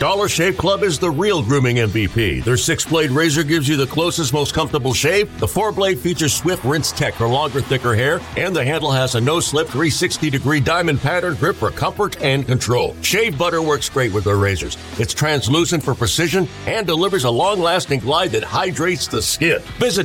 Dollar Shave Club is the real grooming MVP. Their 6-blade razor gives you the closest, most comfortable shave. The 4-blade features swift rinse tech for longer, thicker hair, and the handle has a no-slip 360-degree diamond pattern grip for comfort and control. Shave butter works great with their razors. It's translucent for precision and delivers a long-lasting glide that hydrates the skin. Visit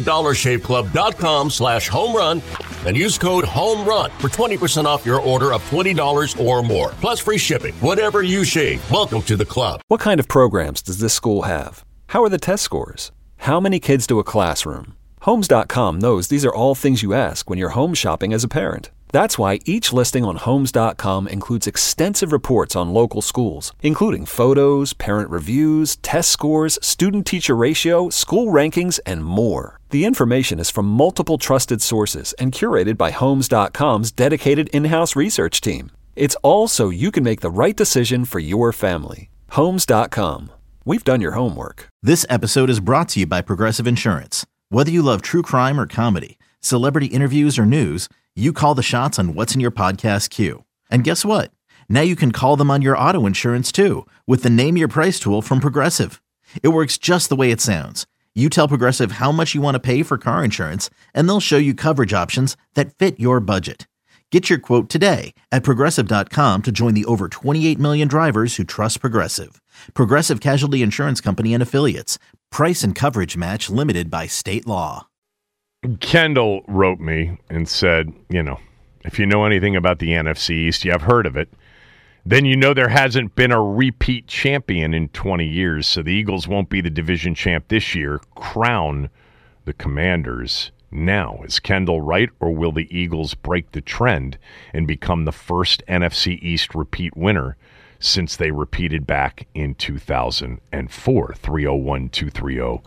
DollarShaveClub.com/homerun and use code HOMERUN for 20% off your order of $20 or more. Plus free shipping. Whatever you shave, welcome to the club. What kind of programs does this school have? How are the test scores? How many kids do a classroom? Homes.com knows these are all things you ask when you're home shopping as a parent. That's why each listing on Homes.com includes extensive reports on local schools, including photos, parent reviews, test scores, student-teacher ratio, school rankings, and more. The information is from multiple trusted sources and curated by Homes.com's dedicated in-house research team. It's all so you can make the right decision for your family. Homes.com. We've done your homework. This episode is brought to you by Progressive Insurance. Whether you love true crime or comedy, celebrity interviews or news, you call the shots on what's in your podcast queue. And guess what? Now you can call them on your auto insurance too with the Name Your Price tool from Progressive. It works just the way it sounds. You tell Progressive how much you want to pay for car insurance, and they'll show you coverage options that fit your budget. Get your quote today at Progressive.com to join the over 28 million drivers who trust Progressive. Progressive Casualty Insurance Company and Affiliates. Price and coverage match limited by state law. Kendall wrote me and said, if you know anything about the NFC East, you have heard of it, then you know there hasn't been a repeat champion in 20 years, so the Eagles won't be the division champ this year. Crown the Commanders. Now, is Kendall right, or will the Eagles break the trend and become the first NFC East repeat winner since they repeated back in 2004? 301-230-0980.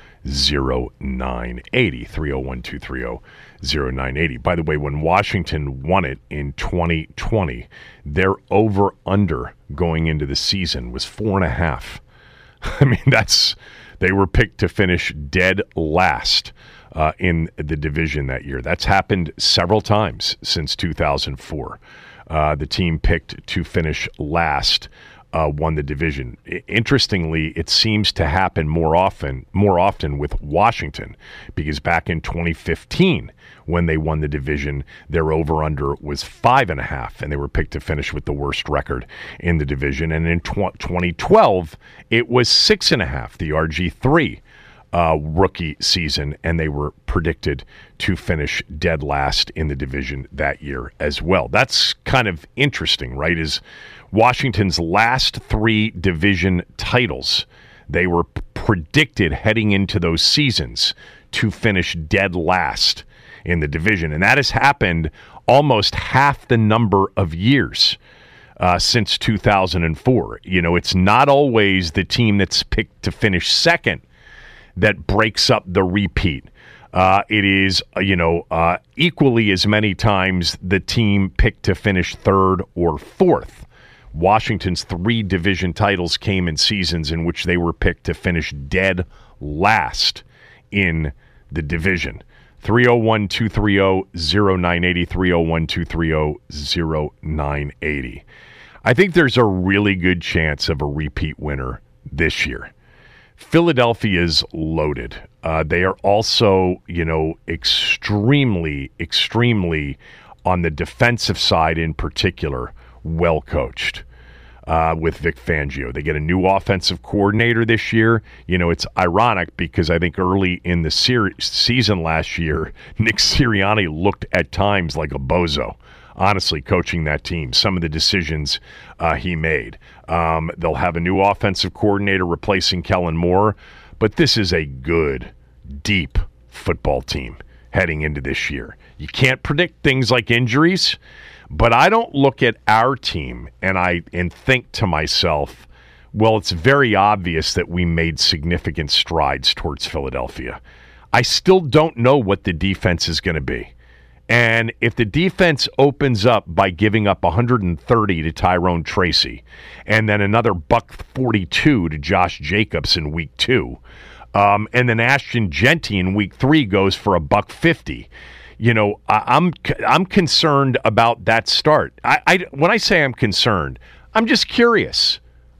301-230-0980. By the way, when Washington won it in 2020, their over-under going into the season was 4.5. I mean, they were picked to finish dead last in the division that year. That's happened several times since 2004. The team picked to finish last won the division. Interestingly, it seems to happen more often with Washington, because back in 2015, when they won the division, their over-under was 5.5, and they were picked to finish with the worst record in the division. And in 2012, it was 6.5, the RG3 rookie season, and they were predicted to finish dead last in the division that year as well. That's kind of interesting, right? Is Washington's last 3 division titles, they were predicted heading into those seasons to finish dead last in the division. And that has happened almost half the number of years since 2004. It's not always the team that's picked to finish second that breaks up the repeat. It is, equally as many times the team picked to finish third or fourth. Washington's 3 division titles came in seasons in which they were picked to finish dead last in the division. 301-230-0980, 301-230-0980. I think there's a really good chance of a repeat winner this year. Philadelphia's loaded. They are also, extremely, extremely, on the defensive side in particular, well coached with Vic Fangio. They get a new offensive coordinator this year. It's ironic because I think early in the season last year, Nick Sirianni looked at times like a bozo, honestly, coaching that team. Some of the decisions he made. They'll have a new offensive coordinator replacing Kellen Moore, but this is a good, deep football team heading into this year. You can't predict things like injuries, but I don't look at our team and think to myself, well, it's very obvious that we made significant strides towards Philadelphia. I still don't know what the defense is going to be. And if the defense opens up by giving up 130 to Tyrone Tracy and then another $142 to Josh Jacobs in week 2, and then Ashton Jeanty in week 3 goes for $150, I'm concerned about that start. When I say I'm concerned, I'm just curious.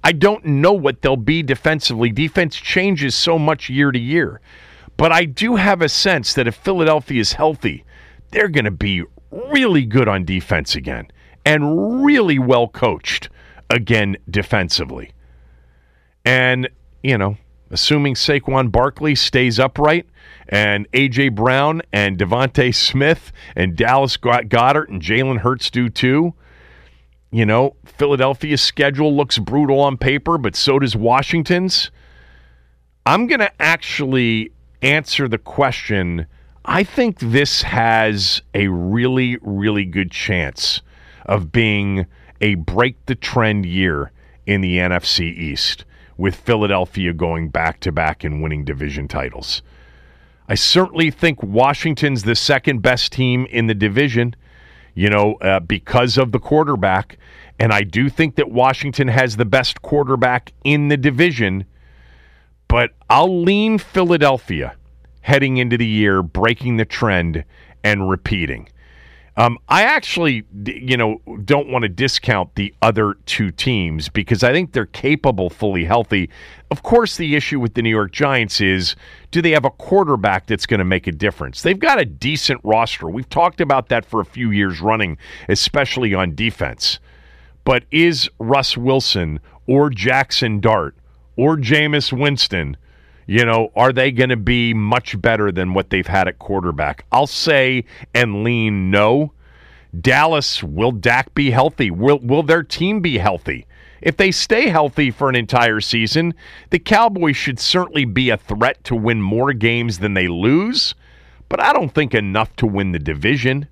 I don't know what they'll be defensively. Defense changes so much year to year. But I do have a sense that if Philadelphia is healthy, they're going to be really good on defense again and really well coached again defensively. And, assuming Saquon Barkley stays upright and A.J. Brown and Devontae Smith and Dallas Goedert and Jalen Hurts do too, Philadelphia's schedule looks brutal on paper, but so does Washington's. I'm going to actually answer the question. I think this has a really, really good chance of being a break-the-trend year in the NFC East, with Philadelphia going back-to-back and winning division titles. I certainly think Washington's the second-best team in the division, because of the quarterback, and I do think that Washington has the best quarterback in the division, but I'll lean Philadelphia heading into the year, breaking the trend and repeating. I actually, don't want to discount the other two teams because I think they're capable, fully healthy. Of course, the issue with the New York Giants is, do they have a quarterback that's going to make a difference? They've got a decent roster. We've talked about that for a few years running, especially on defense. But is Russ Wilson or Jackson Dart or Jameis Winston, are they going to be much better than what they've had at quarterback? I'll say and lean no. Dallas, will Dak be healthy? Will their team be healthy? If they stay healthy for an entire season, the Cowboys should certainly be a threat to win more games than they lose, but I don't think enough to win the division.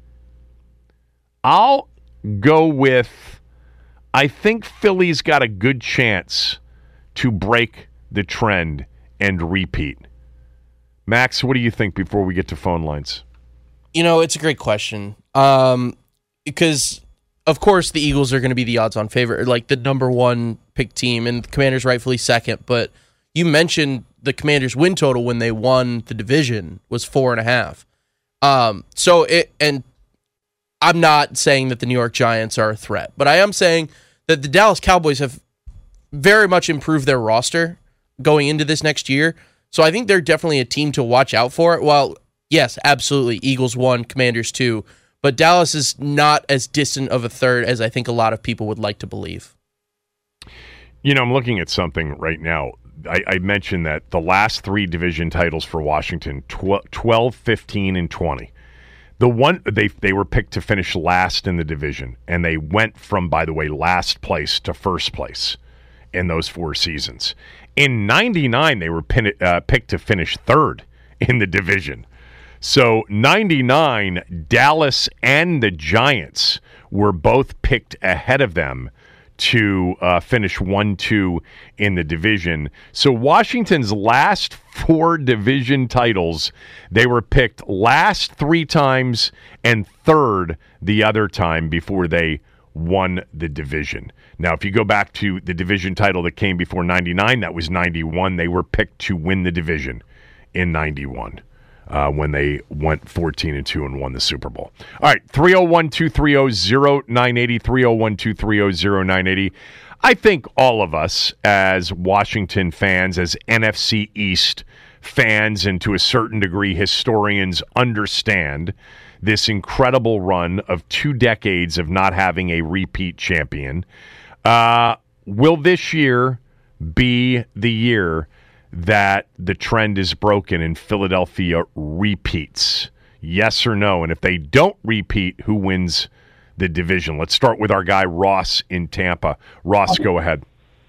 I'll go with, I think Philly's got a good chance to break the trend and repeat. Max, what do you think before we get to phone lines? It's a great question. Because, of course, the Eagles are going to be the odds-on favorite, like the number one pick team, and the Commanders rightfully second. But you mentioned the Commanders' win total when they won the division was 4.5. And I'm not saying that the New York Giants are a threat, but I am saying that the Dallas Cowboys have very much improved their roster going into this next year. So I think they're definitely a team to watch out for. Well, yes, absolutely. Eagles 1, Commanders 2. But Dallas is not as distant of a third as I think a lot of people would like to believe. I'm looking at something right now. I mentioned that the last 3 division titles for Washington, 12, 15, and 20. The one they were picked to finish last in the division, and they went from, by the way, last place to first place in those 4 seasons. In 99, they were picked to finish third in the division. So 99, Dallas and the Giants were both picked ahead of them to finish 1-2 in the division. So Washington's last 4 division titles, they were picked last 3 times and third the other time before they won the division. Now, if you go back to the division title that came before 99, that was 91. They were picked to win the division in 91 when they went 14-2 and won the Super Bowl. All right, 301-230-0980, 301-230-0980. I think all of us as Washington fans, as NFC East fans, and to a certain degree historians, understand this incredible run of 2 decades of not having a repeat champion. Will this year be the year that the trend is broken and Philadelphia repeats? Yes or no? And if they don't repeat, who wins the division? Let's start with our guy Ross in Tampa. Ross, go ahead.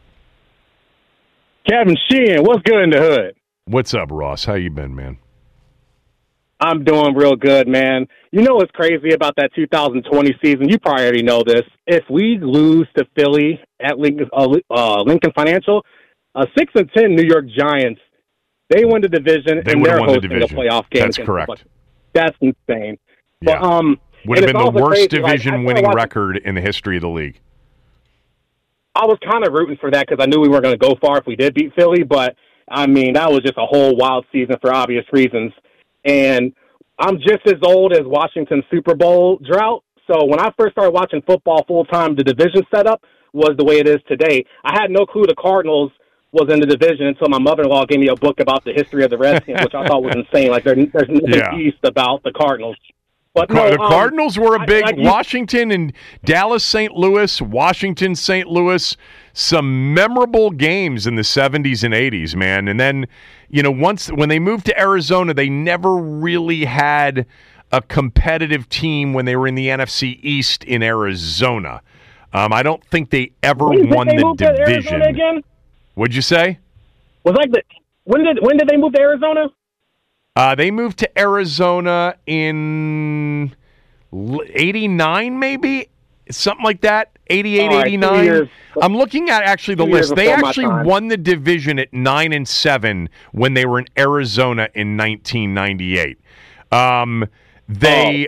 Kevin Sheehan, what's good in the hood? What's up, Ross? How you been, man? I'm doing real good, man. You know what's crazy about that 2020 season? You probably already know this. If we lose to Philly at Lincoln Financial, 6-10 New York Giants, they win the division and they're hosting a playoff game. That's correct. That's insane. Yeah. But, would have been the worst division-winning record in the history of the league. I was kind of rooting for that because I knew we weren't going to go far if we did beat Philly, but, I mean, that was just a whole wild season for obvious reasons. And I'm just as old as Washington's Super Bowl drought. So when I first started watching football full-time, the division setup was the way it is today. I had no clue the Cardinals was in the division until my mother-in-law gave me a book about the history of the Redskins, which I thought was insane. Like, there's nothing east about the Cardinals. But the Cardinals were a big Washington and Dallas, St. Louis, Washington, St. Louis, some memorable games in the 70s and 80s, man. And then, when they moved to Arizona, they never really had a competitive team when they were in the NFC East in Arizona. I don't think they ever won the division. Again? What'd you say? When did they move to Arizona? They moved to Arizona in 89, maybe? Something like that. 88, 89. I'm looking at actually the list. They actually won the division at 9-7 when they were in Arizona in 1998. So they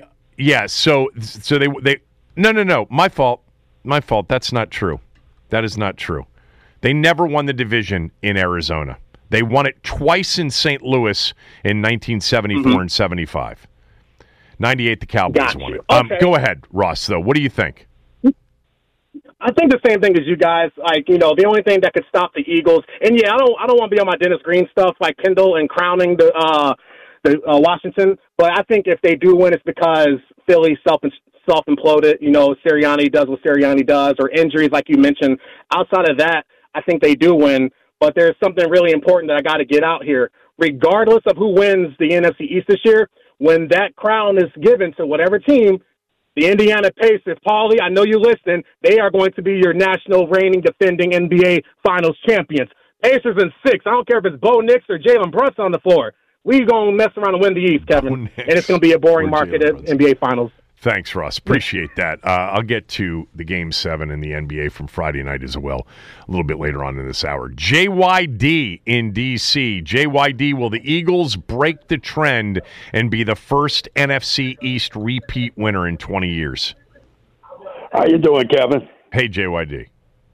No, my fault. That's not true. That is not true. They never won the division in Arizona. They won it twice in St. Louis in 1974 and 75. 98, the Cowboys won it. Okay. Go ahead, Ross, though. What do you think? I think the same thing as you guys. Like, the only thing that could stop the Eagles, and I don't want to be on my Dennis Green stuff like Kendall and crowning the Washington, but I think if they do win, it's because Philly self-imploded. Sirianni does what Sirianni does, or injuries like you mentioned. Outside of that, I think they do win. But there's something really important that I got to get out here. Regardless of who wins the NFC East this year, when that crown is given to whatever team, the Indiana Pacers, Paulie, I know you listen, they are going to be your national reigning defending NBA Finals champions. Pacers in 6. I don't care if it's Bo Nix or Jalen Brunson on the floor. We're going to mess around and win the East, Kevin. And it's going to be a boring market at NBA Finals. Thanks, Ross. Appreciate that. I'll get to the Game 7 in the NBA from Friday night as well a little bit later on in this hour. JYD in D.C. JYD, will the Eagles break the trend and be the first NFC East repeat winner in 20 years? How you doing, Kevin? Hey, JYD.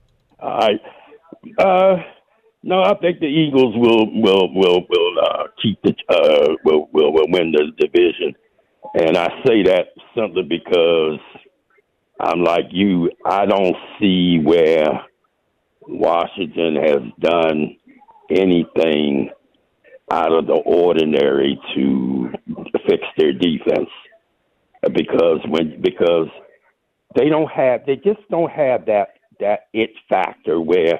No, I think the Eagles will win the division. And I say that simply because I'm like you. I don't see where Washington has done anything out of the ordinary to fix their defense, because they just don't have that it factor where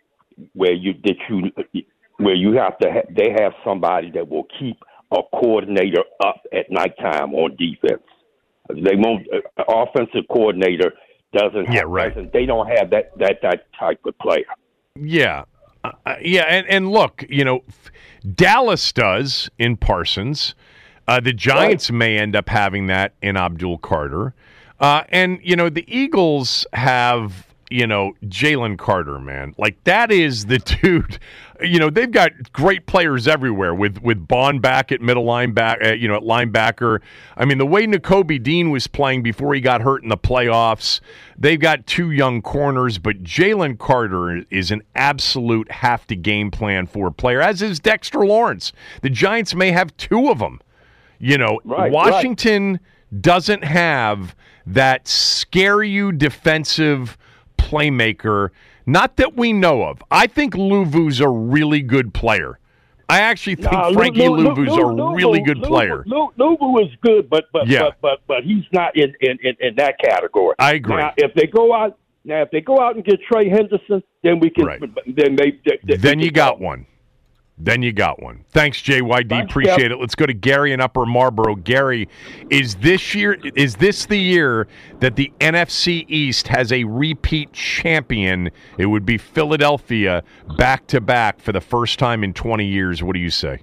you have to they have somebody that will keep a coordinator up at nighttime on defense. They won't. Offensive coordinator doesn't. Yeah, right. They don't have that type of player. Yeah, and look, Dallas does in Parsons. The Giants may end up having that in Abdul Carter, and the Eagles have. Jalen Carter, man. Like, that is the dude. They've got great players everywhere with Bond back at middle linebacker, at linebacker. I mean, the way Nakobe Dean was playing before he got hurt in the playoffs, they've got two young corners, but Jalen Carter is an absolute have-to-game plan for a player, as is Dexter Lawrence. The Giants may have two of them. Washington doesn't have that scare-you defensive playmaker, not that we know of. I think Luvu's a really good player. I actually think Frankie Luvu's a really good player. Luvu is good, but he's not in that category. I agree. Now, if they go out and get Trey Henderson, then we can. Right. Then you got one. Thanks, JYD. Appreciate it. Let's go to Gary in Upper Marlboro. Gary, is this the year that the NFC East has a repeat champion? It would be Philadelphia back-to-back for the first time in 20 years. What do you say?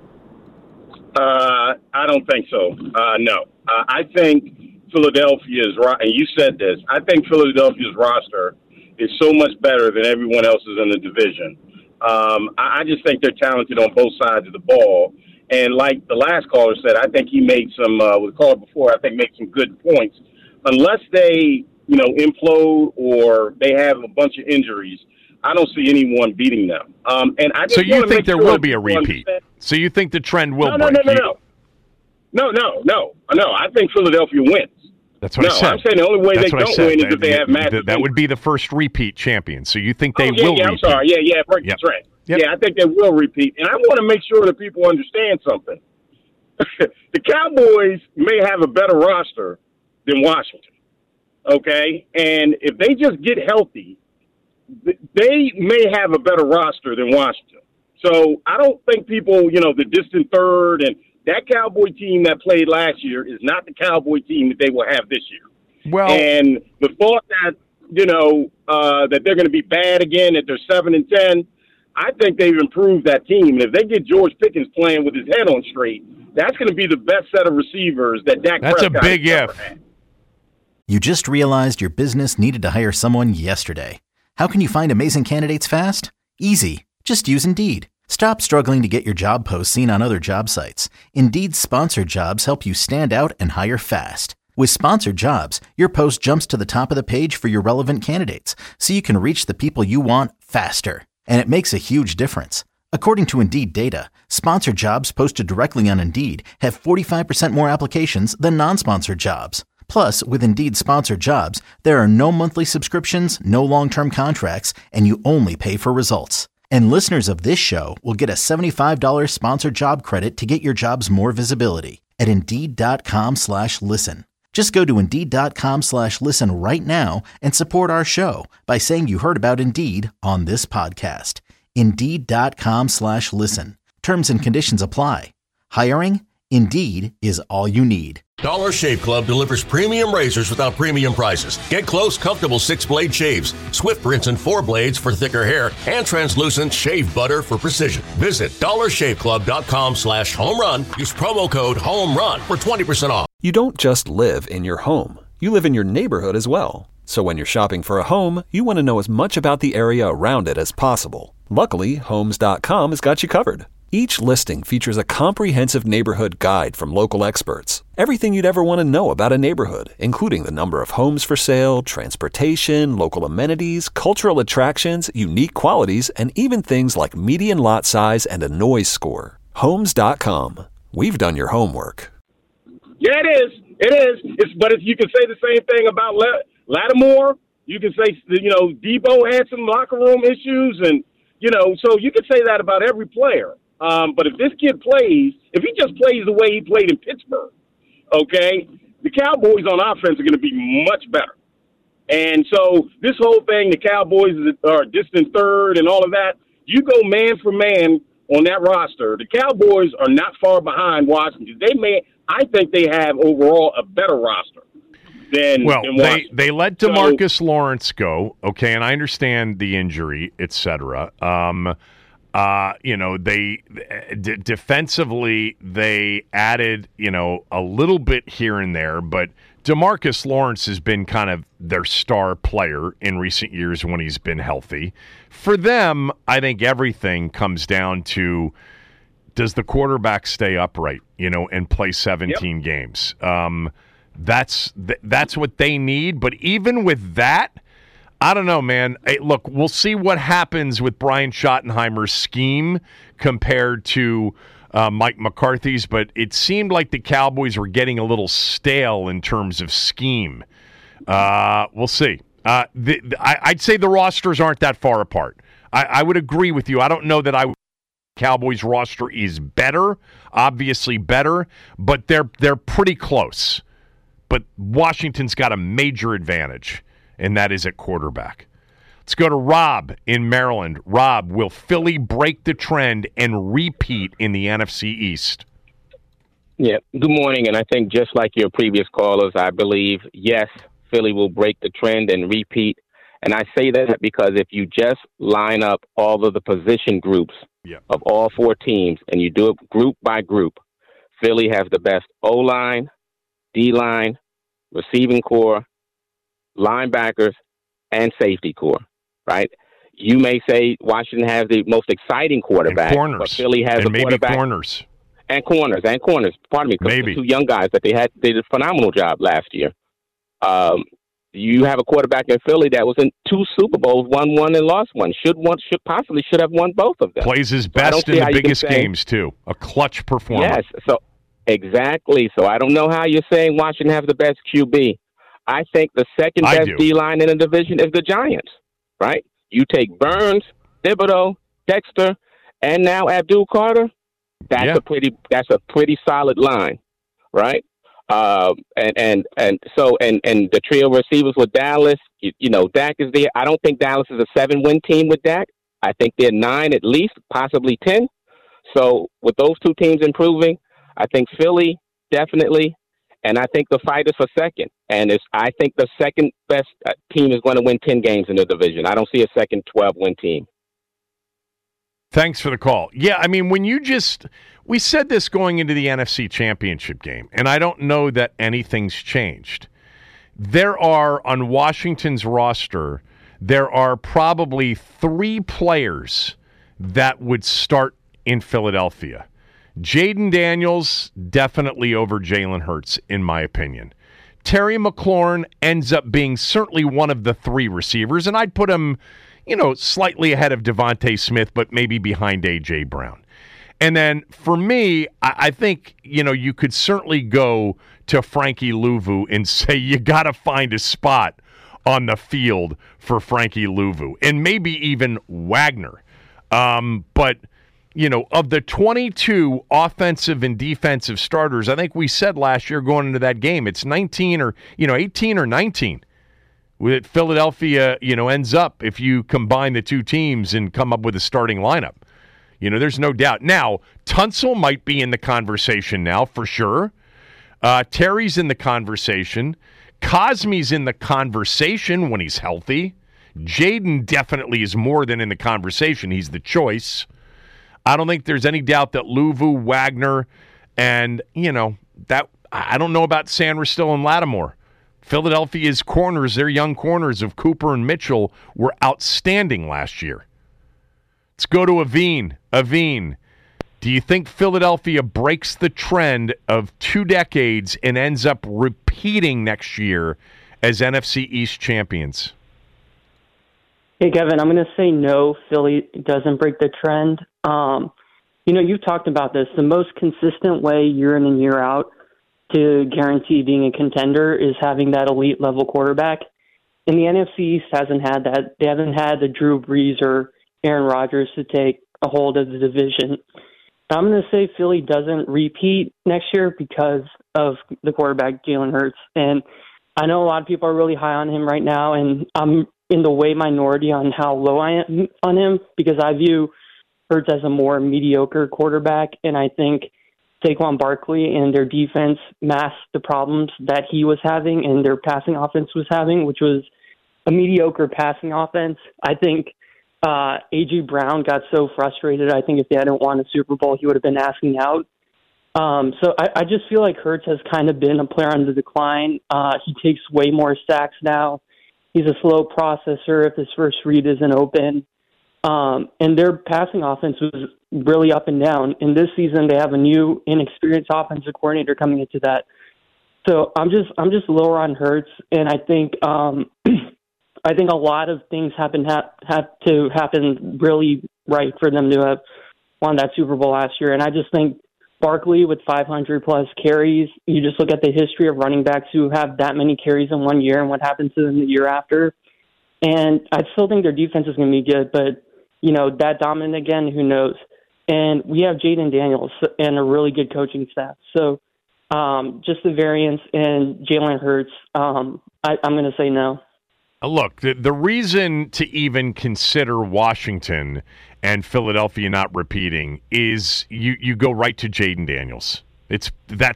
I don't think so. No. I think Philadelphia's – and you said this. I think Philadelphia's roster is so much better than everyone else's in the division. I just think they're talented on both sides of the ball. And like the last caller said, I think he made some, with the caller before, I think made some good points. Unless they, implode or they have a bunch of injuries, I don't see anyone beating them. And I just so you think there will be a repeat? So you think the trend will break? No. I think Philadelphia wins. That's what I said. I'm saying the only way they don't win is if they have massive. That would be the first repeat champion. So you think they will repeat? I'm sorry. Break the trend. Yep. Yeah, I think they will repeat. And I want to make sure that people understand something. The Cowboys may have a better roster than Washington, okay? And if they just get healthy, they may have a better roster than Washington. So I don't think people, the distant third and that Cowboy team that played last year is not the Cowboy team that they will have this year. Well, and the thought that, that they're going to be bad again, that they're 7-10, I think they've improved that team. And if they get George Pickens playing with his head on straight, that's going to be the best set of receivers that Dak Prescott That's a big if. Had. You just realized your business needed to hire someone yesterday. How can you find amazing candidates fast? Easy. Just use Indeed. Stop struggling to get your job posts seen on other job sites. Indeed's sponsored jobs help you stand out and hire fast. With sponsored jobs, your post jumps to the top of the page for your relevant candidates, so you can reach the people you want faster. And it makes a huge difference. According to Indeed data, sponsored jobs posted directly on Indeed have 45% more applications than non-sponsored jobs. Plus, with Indeed sponsored jobs, there are no monthly subscriptions, no long-term contracts, and you only pay for results. And listeners of this show will get a $75 sponsored job credit to get your jobs more visibility at Indeed.com/listen. Just go to Indeed.com/listen right now and support our show by saying you heard about Indeed on this podcast. Indeed.com/listen. Terms and conditions apply. Hiring? Indeed is all you need. Dollar Shave Club delivers premium razors without premium prices. Get close, comfortable 6-blade shaves, swift rinse and 4 blades for thicker hair, and translucent shave butter for precision. Visit dollarshaveclub.com/home run. Use promo code HOMERUN for 20% off. You don't just live in your home. You live in your neighborhood as well. So when you're shopping for a home, you want to know as much about the area around it as possible. Luckily, Homes.com has got you covered. Each listing features a comprehensive neighborhood guide from local experts. Everything you'd ever want to know about a neighborhood, including the number of homes for sale, transportation, local amenities, cultural attractions, unique qualities, and even things like median lot size and a noise score. Homes.com. We've done your homework. Yeah, it is. But you can say the same thing about Lattimore. You can say, Debo had some locker room issues, and, so you can say that about every player. But if this kid plays, if he just plays the way he played in Pittsburgh, okay, the Cowboys on offense are going to be much better. And so this whole thing, the Cowboys are distant third and all of that, you go man for man on that roster. The Cowboys are not far behind Washington. I think they have overall a better roster than Washington. They let DeMarcus Lawrence go, okay, and I understand the injury, etc. Defensively, they added, a little bit here and there, but DeMarcus Lawrence has been kind of their star player in recent years when he's been healthy. For them, I think everything comes down to, does the quarterback stay upright, and play 17 games? That's what they need. But even with that, I don't know, man. Hey, look, we'll see what happens with Brian Schottenheimer's scheme compared to Mike McCarthy's, but it seemed like the Cowboys were getting a little stale in terms of scheme. We'll see. I'd say the rosters aren't that far apart. I would agree with you. I don't know that Cowboys roster is better, obviously better, but they're pretty close. But Washington's got a major advantage, and that is at quarterback. Let's go to Rob in Maryland. Rob, will Philly break the trend and repeat in the NFC East? Yeah, good morning. And I think just like your previous callers, I believe, yes, Philly will break the trend and repeat. And I say that because if you just line up all of the position groups of all four teams and you do it group by group, Philly has the best O-line, D-line, receiving core, linebackers, and safety core, right? You may say Washington has the most exciting quarterback, and corners. But Philly has and a maybe quarterback. corners. And corners. Pardon me, because the two young guys that they did a phenomenal job last year. You have a quarterback in Philly that was in 2 Super Bowls, won one and lost one. Should have won both of them. Plays his best in the biggest games too. A clutch performer. Yes. So exactly. So I don't know how you're saying Washington has the best QB. I think the second best D-line in the division is the Giants, right? You take Burns, Thibodeau, Dexter, and now Abdul Carter. That's a pretty solid line, right? And the trio of receivers with Dallas, you know, Dak is there. I don't think Dallas is a 7-win team with Dak. I think they're 9 at least, possibly 10. So with those two teams improving, I think Philly definitely, and I think the fight is for second. And I think the second best team is going to win 10 games in the division. I don't see a second 12-win team. Thanks for the call. Yeah, I mean, we said this going into the NFC Championship game, and I don't know that anything's changed. There are, on Washington's roster, there are probably 3 players that would start in Philadelphia. Jaden Daniels, definitely over Jalen Hurts, in my opinion. Terry McLaurin ends up being certainly one of the 3 receivers, and I'd put him, you know, slightly ahead of Devontae Smith, but maybe behind A.J. Brown. And then for me, I think, you know, you could certainly go to Frankie Louvu and say you got to find a spot on the field for Frankie Louvu, and maybe even Wagner. But, you know, of the 22 offensive and defensive starters, I think we said last year going into that game, it's 18 or 19. With Philadelphia, you know, ends up if you combine the two teams and come up with a starting lineup. You know, there's no doubt. Now, Tunsil might be in the conversation now for sure. Terry's in the conversation. Cosme's in the conversation when he's healthy. Jaden definitely is more than in the conversation. He's the choice. I don't think there's any doubt that Louvu, Wagner, and, you know, that I don't know about Sanders and Lattimore. Philadelphia's corners, their young corners of Cooper and Mitchell, were outstanding last year. Let's go to Aveen. Aveen, do you think Philadelphia breaks the trend of 2 decades and ends up repeating next year as NFC East champions? Hey, Kevin, I'm going to say no, Philly doesn't break the trend. You know, you've talked about this. The most consistent way year in and year out to guarantee being a contender is having that elite level quarterback. And the NFC East hasn't had that. They haven't had the Drew Brees or Aaron Rodgers to take a hold of the division. I'm going to say Philly doesn't repeat next year because of the quarterback, Jalen Hurts. And I know a lot of people are really high on him right now, and I'm in the way minority on how low I am on him because I view Hurts as a more mediocre quarterback, and I think Saquon Barkley and their defense masked the problems that he was having and their passing offense was having, which was a mediocre passing offense. I think A.J. Brown got so frustrated. I think if they hadn't won a Super Bowl, he would have been asking out. So I just feel like Hurts has kind of been a player on the decline. He takes way more sacks now. He's a slow processor if his first read isn't open. And their passing offense was really up and down. And this season, they have a new, inexperienced offensive coordinator coming into that. So I'm just lower on Hurts, and I think I think a lot of things have to happen really right for them to have won that Super Bowl last year. And I just think Barkley with 500-plus carries, you just look at the history of running backs who have that many carries in 1 year and what happens to them the year after. And I still think their defense is going to be good, but, you know, that dominant again, who knows? And we have Jaden Daniels and a really good coaching staff. So just the variance and Jalen Hurts, I'm going to say no. Look, the reason to even consider Washington and Philadelphia not repeating is you go right to Jaden Daniels. It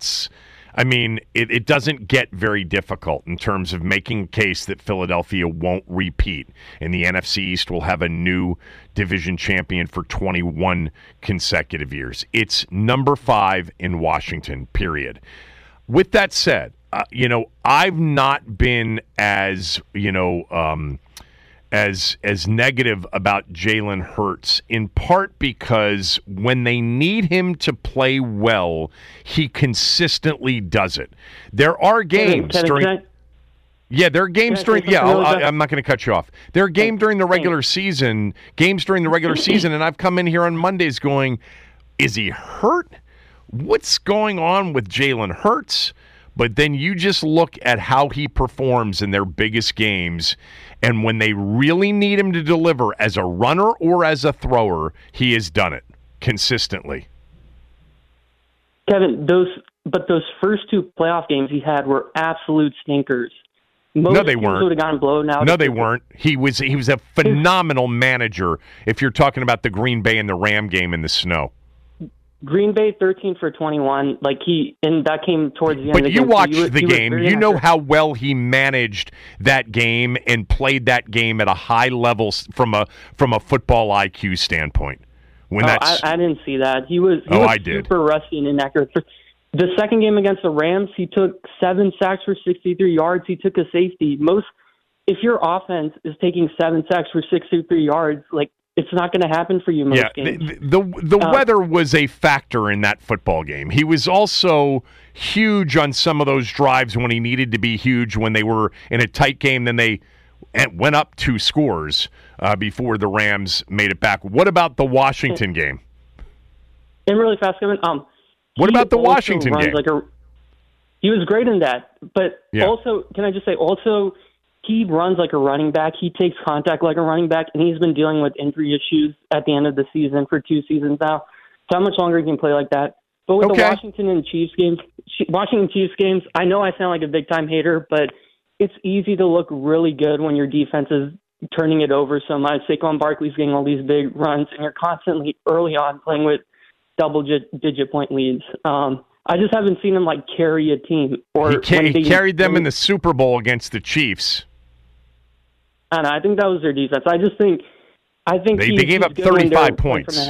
doesn't get very difficult in terms of making a case that Philadelphia won't repeat, and the NFC East will have a new division champion for 21 consecutive years. It's number 5 in Washington, period. With that said, I've not been as negative about Jalen Hurts, in part because when they need him to play well, he consistently does it. There are games during. There are games during. I'm not going to cut you off. There are games during the regular season, and I've come in here on Mondays going, "Is he hurt? What's going on with Jalen Hurts?" But then you just look at how he performs in their biggest games, and when they really need him to deliver as a runner or as a thrower, he has done it consistently. Kevin, those first two playoff games he had were absolute stinkers. Most they weren't. Would have gotten blown out. No, they weren't. He was a phenomenal manager. If you're talking about the Green Bay and the Ram game in the snow. Green Bay 13 for 21, and that came towards the end. But you watched the game. You know how well he managed that game and played that game at a high level from a football IQ standpoint. I didn't see that. He was super rusty and inaccurate. The second game against the Rams, he took 7 sacks for 63 yards. He took a safety. If your offense is taking 7 sacks for 63 yards, it's not going to happen for you most games. The weather was a factor in that football game. He was also huge on some of those drives when he needed to be huge when they were in a tight game. Then they went up 2 scores before the Rams made it back. What about the Washington game? And really fast, Kevin. What about the Washington game? He was great in that. But also, can I just say, he runs like a running back. He takes contact like a running back, and he's been dealing with injury issues at the end of the season for 2 seasons now. So how much longer he can play like that? But with the Washington Chiefs games, I know I sound like a big-time hater, but it's easy to look really good when your defense is turning it over so much. Saquon Barkley's getting all these big runs, and you're constantly early on playing with double-digit point leads. I just haven't seen him carry a team. He carried them in the Super Bowl against the Chiefs. And I think that was their defense. I think they gave up 35 points.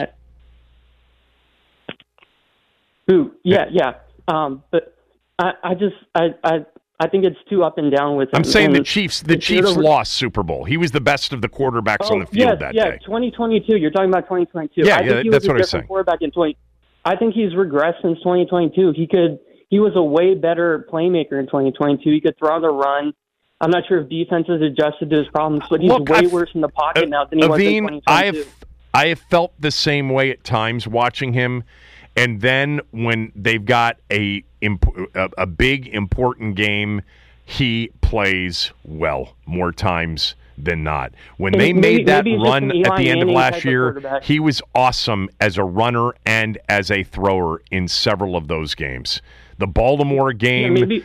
Yeah. But I think it's too up and down with him. I'm saying the Chiefs lost Super Bowl. He was the best of the quarterbacks on the field that day. 2022. You're talking about 2022. That's what I was saying. Quarterback in I think he's regressed since 2022. He was a way better playmaker in 2022. He could throw the run. I'm not sure if defense has adjusted to his problems, but he's way worse in the pocket now than he was in 2022. I have felt the same way at times watching him, and then when they've got a big, important game, he plays well more times than not. When they made that run at the end of last year, he was awesome as a runner and as a thrower in several of those games. The Baltimore game...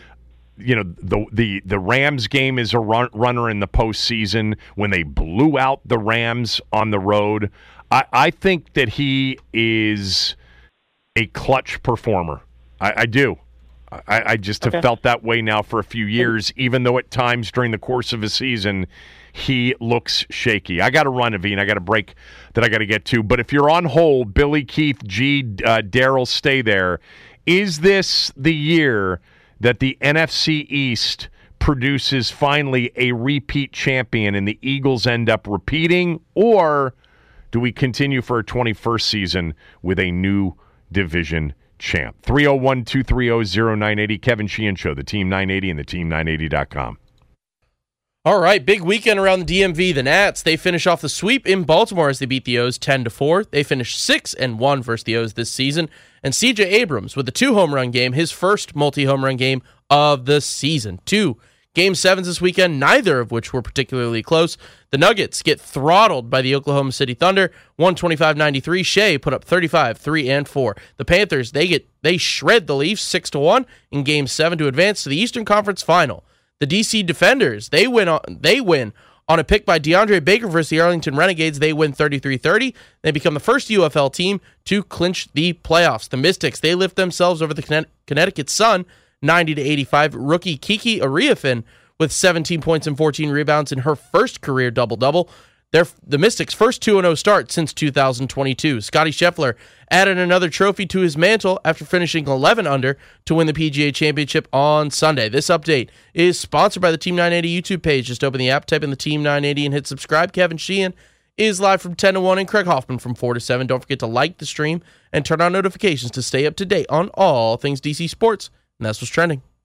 the Rams game is a runner in the postseason when they blew out the Rams on the road. I think that he is a clutch performer. I do. I just have felt that way now for a few years, even though at times during the course of a season he looks shaky. I got to run, Aveen. I got a break that I got to get to. But if you're on hold, Billy, Keith, Daryl, stay there. Is this the year that the NFC East produces finally a repeat champion and the Eagles end up repeating? Or do we continue for a 21st season with a new division champ? 301-230-0980. Kevin Sheehan Show, the Team 980 and the Team980.com. All right, big weekend around the DMV. The Nats, they finish off the sweep in Baltimore as they beat the O's 10-4. They finished 6-1 versus the O's this season. And C.J. Abrams with a 2-home run game, his first multi-home run game of the season. 2 Game 7s this weekend, neither of which were particularly close. The Nuggets get throttled by the Oklahoma City Thunder, 125-93. Shea put up 35, 3 and 4. The Panthers, they shred the Leafs 6-1 in Game 7 to advance to the Eastern Conference Final. The DC Defenders, they win on a pick by DeAndre Baker versus the Arlington Renegades. They win 33-30. They become the first UFL team to clinch the playoffs. The Mystics, they lift themselves over the Connecticut Sun, 90-85. Rookie Kiki Ariafin with 17 points and 14 rebounds in her first career double-double. The Mystics' first 2-0 start since 2022. Scotty Scheffler added another trophy to his mantle after finishing 11 under to win the PGA Championship on Sunday. This update is sponsored by the Team 980 YouTube page. Just open the app, type in the Team 980, and hit subscribe. Kevin Sheehan is live from 10 to 1 and Craig Hoffman from 4 to 7. Don't forget to like the stream and turn on notifications to stay up to date on all things DC sports. And that's what's trending.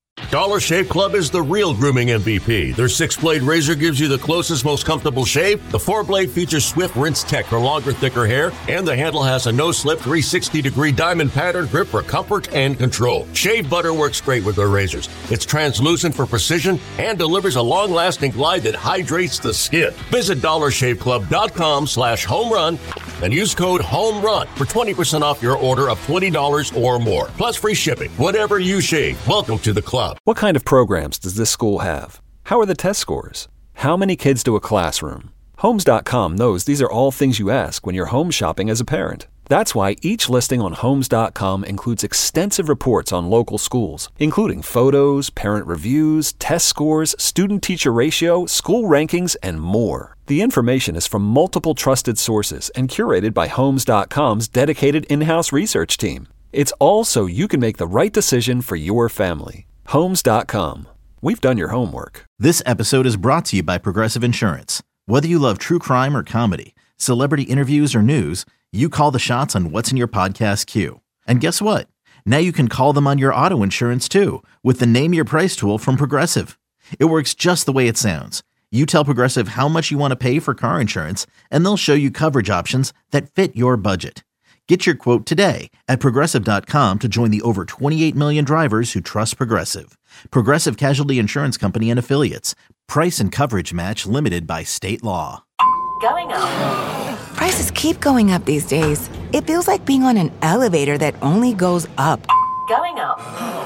Dollar Shave Club is the real grooming MVP. Their 6-blade razor gives you the closest, most comfortable shave. The 4-blade features Swift Rinse Tech for longer, thicker hair, and the handle has a no-slip 360-degree diamond pattern grip for comfort and control. Shave butter works great with their razors. It's translucent for precision and delivers a long-lasting glide that hydrates the skin. Visit DollarShaveClub.com/homerun and use code HOMERUN for 20% off your order of $20 or more, plus free shipping. Whatever you shave, welcome to the club. What kind of programs does this school have? How are the test scores? How many kids do a classroom? Homes.com knows these are all things you ask when you're home shopping as a parent. That's why each listing on Homes.com includes extensive reports on local schools, including photos, parent reviews, test scores, student-teacher ratio, school rankings, and more. The information is from multiple trusted sources and curated by Homes.com's dedicated in-house research team. It's all so you can make the right decision for your family. Homes.com. We've done your homework. This episode is brought to you by Progressive Insurance. Whether you love true crime or comedy, celebrity interviews or news, you call the shots on what's in your podcast queue. And guess what? Now you can call them on your auto insurance too with the Name Your Price tool from Progressive. It works just the way it sounds. You tell Progressive how much you want to pay for car insurance, and they'll show you coverage options that fit your budget. Get your quote today at Progressive.com to join the over 28 million drivers who trust Progressive. Progressive Casualty Insurance Company and Affiliates. Price and coverage match limited by state law. Going up. Prices keep going up these days. It feels like being on an elevator that only goes up. Going up.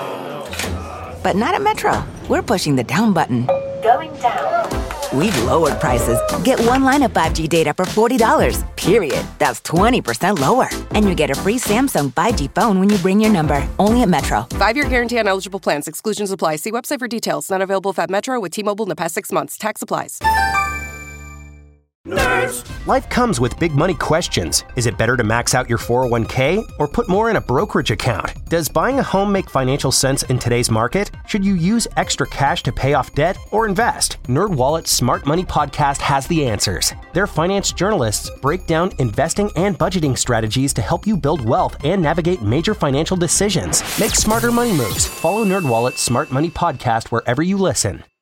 But not at Metro. We're pushing the down button. Going down. We've lowered prices. Get one line of 5G data for $40, period. That's 20% lower. And you get a free Samsung 5G phone when you bring your number. Only at Metro. 5-year guarantee on eligible plans. Exclusions apply. See website for details. Not available at Metro with T-Mobile in the past 6 months. Tax applies. Nerds. Life comes with big money questions. Is it better to max out your 401k or put more in a brokerage account? Does buying a home make financial sense in today's market? Should you use extra cash to pay off debt or invest? NerdWallet's Smart Money Podcast has the answers. Their finance journalists break down investing and budgeting strategies to help you build wealth and navigate major financial decisions. Make smarter money moves. Follow NerdWallet's Smart Money Podcast wherever you listen.